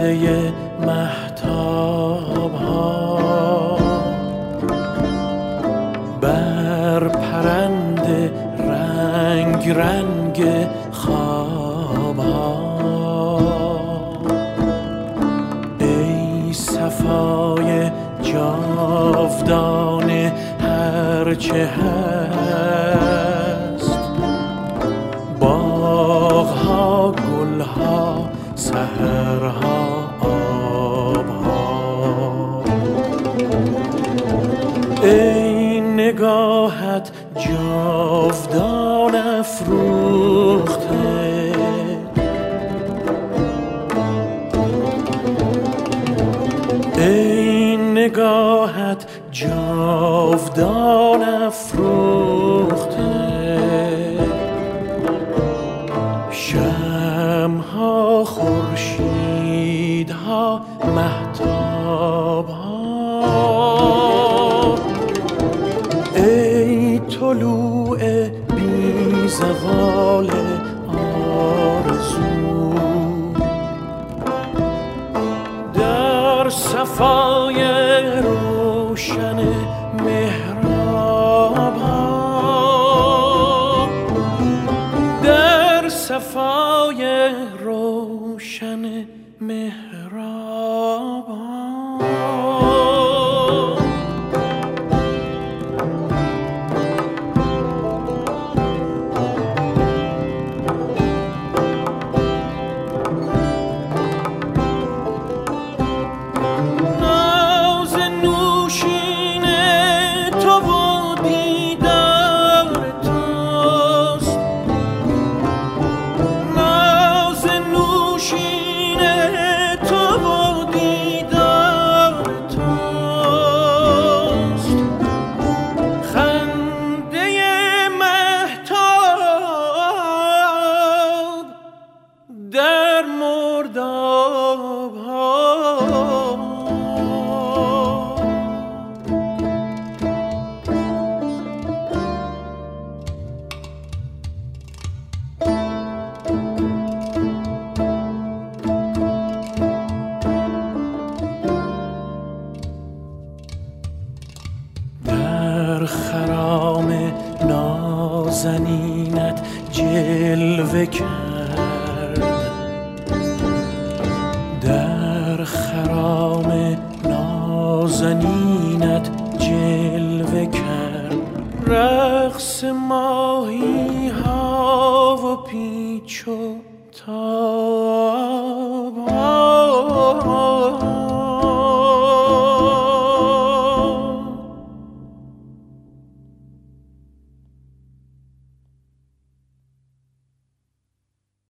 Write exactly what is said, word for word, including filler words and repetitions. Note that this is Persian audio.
قصه مهتاب ها بر پرنده رنگ رنگ خواب ها. ای صفای جاودان هرچه هست، باغها، گلها، سحرها، آبها. ای نگاهت جاودان افروخته، ای نگاهت جاودان افروخته. شمع‌ها، خورشیدها، مهتاب‌ها، ای طلوع بی زوال آرزو، در صفای روشن محراب‌ها، در صفای روشن محراب‌ها. در خرام نازنینت جلوه کرد، در خرام نازنینت جلوه کرد. رقص ماهی ها و پیچ و تاب